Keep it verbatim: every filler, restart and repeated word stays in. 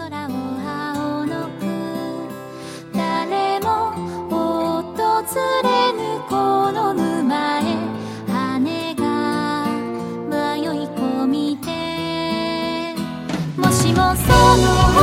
空を青のく誰も訪れぬこの沼へ羽が迷い込みてもしもその